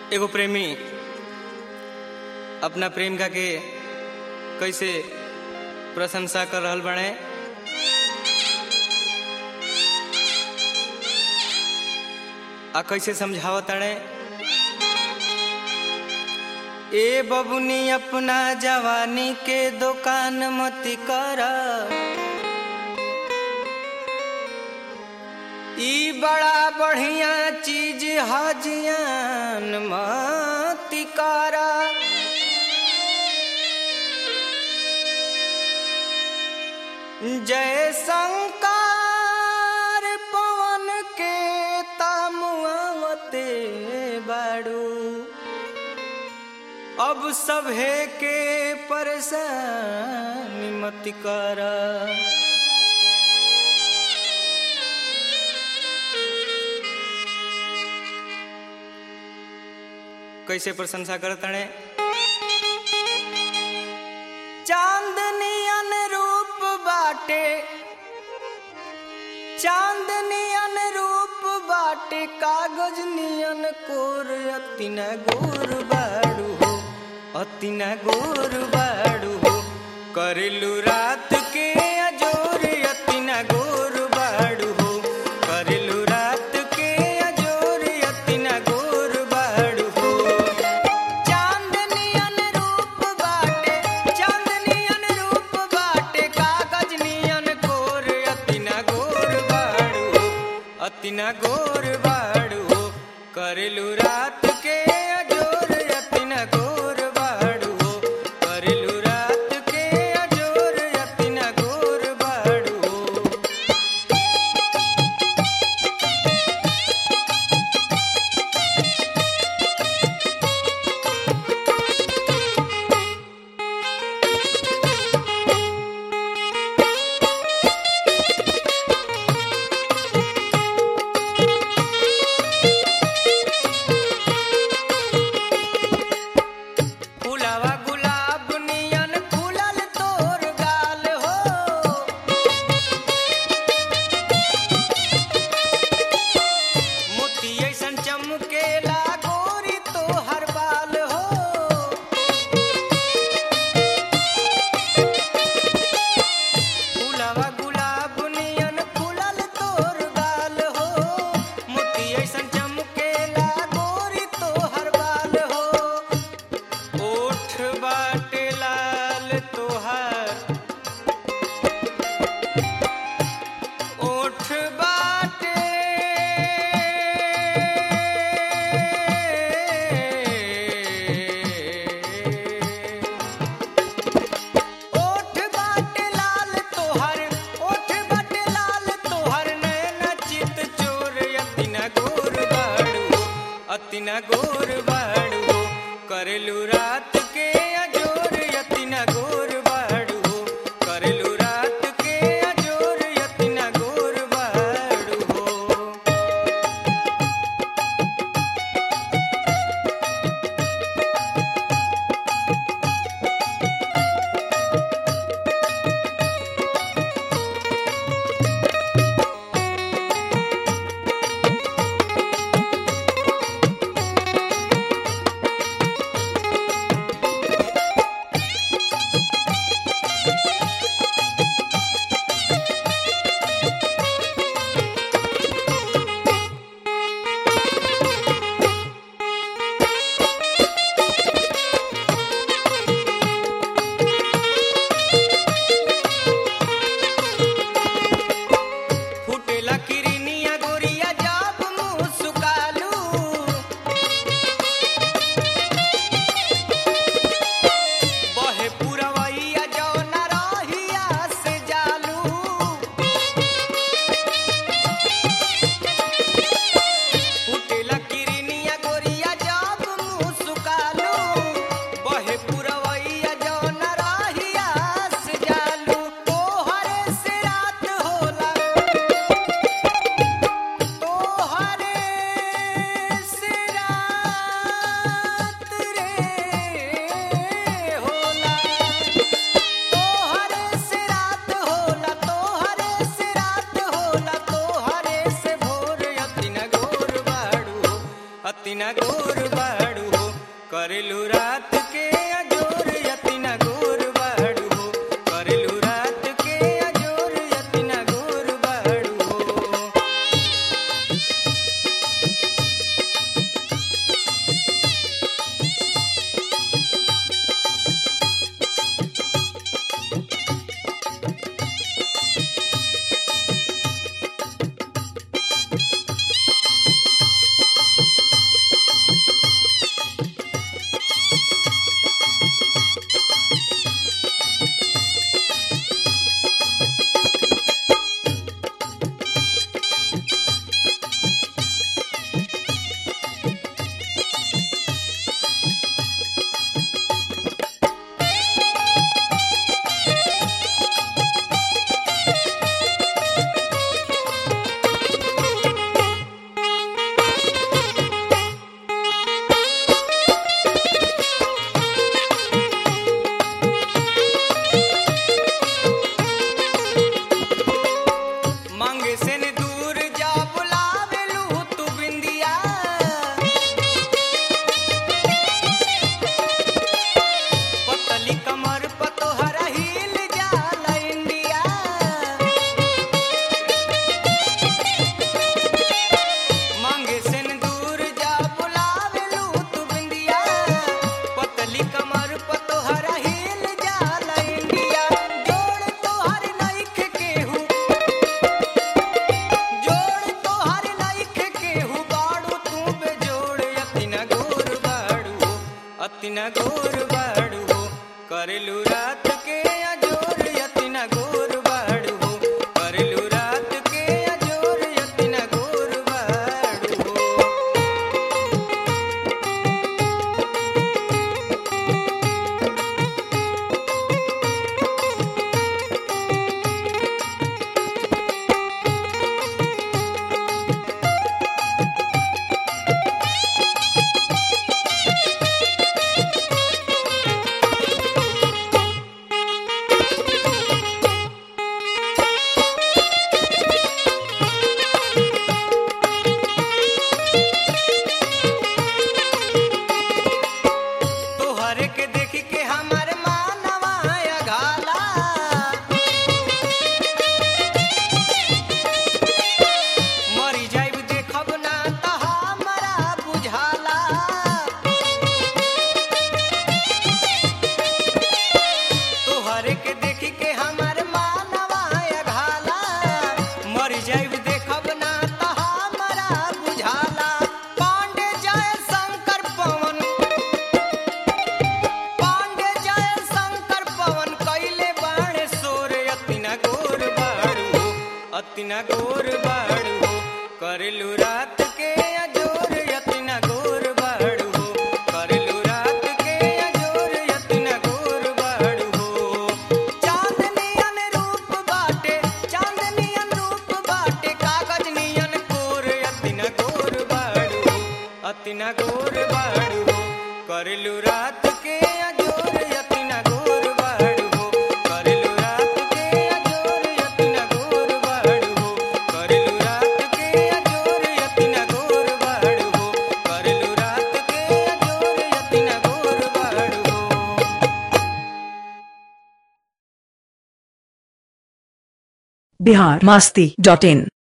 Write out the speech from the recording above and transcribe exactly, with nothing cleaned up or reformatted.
एगो प्रेमी अपना प्रेमिका के कैसे प्रशंसा कर रहल बने। आ कैसे समझावत ताड़े। ए बबुनी अपना जवानी के दुकान मत कर, ई बड़ा बढ़िया चीज हजियान मत कर। जय शंकर पवन के तामुआवते बाड़ू, अब सभे के परेशान मत कर। कैसे प्रशंसा करतने। चांदनी अनुरूप बाटे, चांदनी अनुरूप बाटे, कागज नियन कोर, अतिना गोर बाड़ू हो, अतिना गोर बाड़ू हो। करेलू रात के अजोर, अतिना गोर बाड़ू हो, करेलू रात के अजोर, अतिना गोर बाड़ू हो। चांदनी अनुरूप बाटे, चांदनी अनुरूप बाटे, कागज नियन कोर, अतिना गोर बाड़ू हो, अतिना गोर बाड़ू हो। करेलू रात के अजोर, अतिना गोर बाड़ू हो, करेलू रात के अजोर, अतिना गोर बाड़ू हो। अतिना गोर बाड़ू हो करेलू रात के अजोर अतिना गोर बाड़ू हो करेलू रात के अजोर अतिना गोर बाड़ू हो चांदनियन रूप बाटे चांदनियन रूप बाटे कागज नियन कोर अतिना गोर बाड़ू हो अतिना गोर बाड़ू हो करेलू रात के अजोर अतिना गोर बाड़ू हो करेलू रात के अजोर अतिना गोर बाड़ू हो करेलू रात के अजोर अतिना गोर बाड़ू हो करेलू रात के अजोर अतिना गोर बाड़ू हो। बिहार मस्ती डॉट इन।